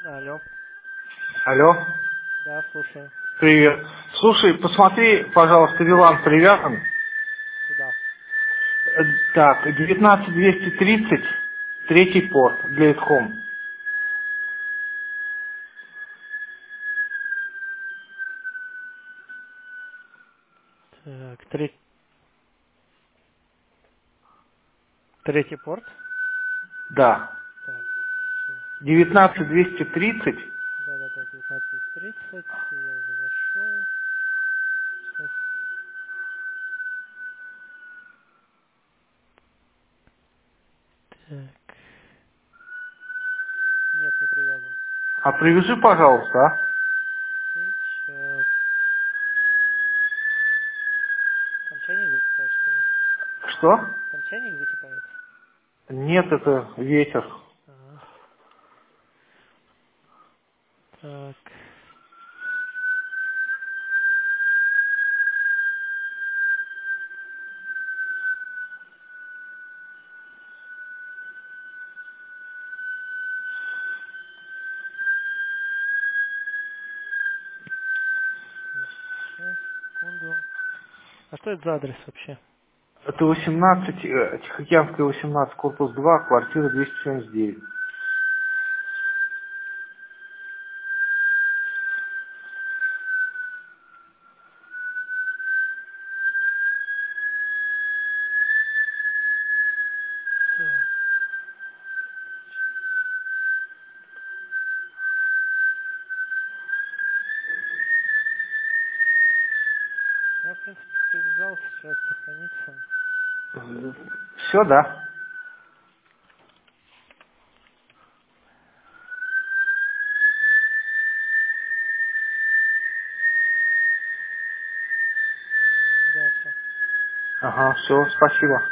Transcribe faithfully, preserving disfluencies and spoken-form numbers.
Алло. Алло, Да, слушаю. привет. Слушай, посмотри, пожалуйста, Вилан привязан. Куда? Э, Так, девятнадцать двести тридцать, третий порт для Эдхом. Так, тре- третий порт. Да. Так, сейчас. девятнадцать двести тридцать. Да-да-да, девятнадцать тридцать. Я уже зашел. Сейчас. Так. Нет, не привязан. А привяжи, пожалуйста, а? Сейчас. Там чайник закипает, что ли? Что? Там чайник закипает? Нет, это ветер. Ага. Так. Сейчас, секунду. А что это за адрес вообще? Это восемнадцать, э, Тихоокеанская восемнадцать, корпус два, квартира двести семьдесят девять. Так. Я, в принципе, привязал, сейчас сохранится. Все, да? Да, все. Ага, все, спасибо.